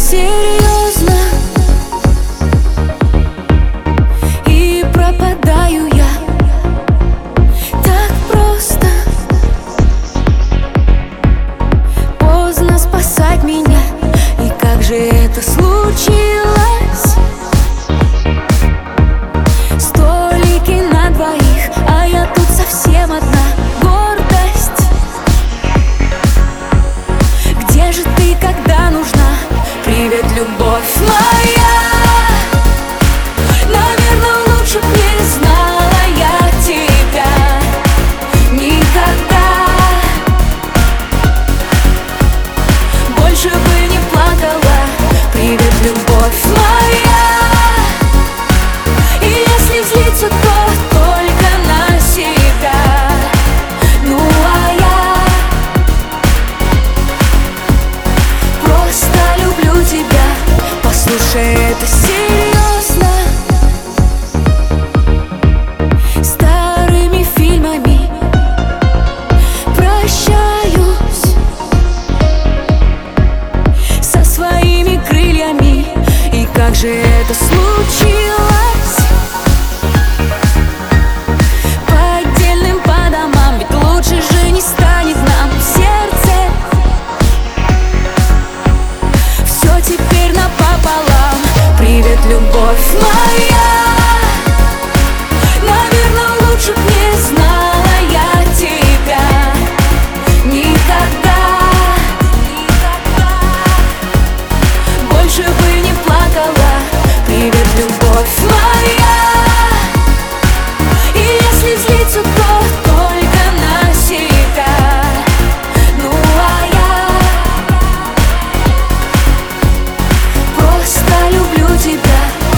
серьезно, и пропадаю я так просто. Поздно спасать меня, и как же это случилось? Столики на двоих, а я тут совсем одна. Гордость, где же ты, когда нужна? Привет, любовь моя. Наверное, лучше б не знала я тебя никогда. Больше бы не плакала. Привет, любовь моя. И если злиться, то только на себя. Ну а я просто люблю тебя. Послушай, это серьезно. Старыми фильмами прощаюсь со своими крыльями. И как же это случилось? По отдельным, по домам, ведь лучше же не станет нам. В сердце все теперь напополам. Привет, любовь моя. Наверное, лучше б не знала я тебя никогда. Больше бы не плакала. Привет, любовь моя. И если злиться, то только на себя. Ну а я просто люблю тебя.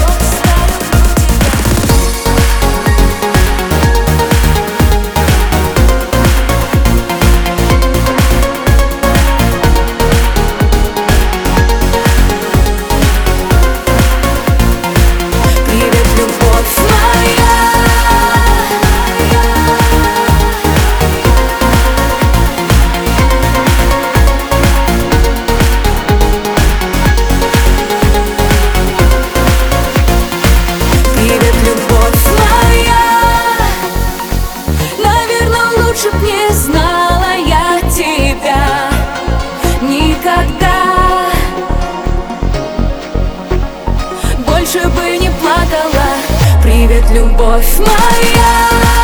Привет, любовь моя. Привет, любовь моя. Наверное, лучше б не знала я тебя никогда. Больше бы не плакала. Привет, любовь моя.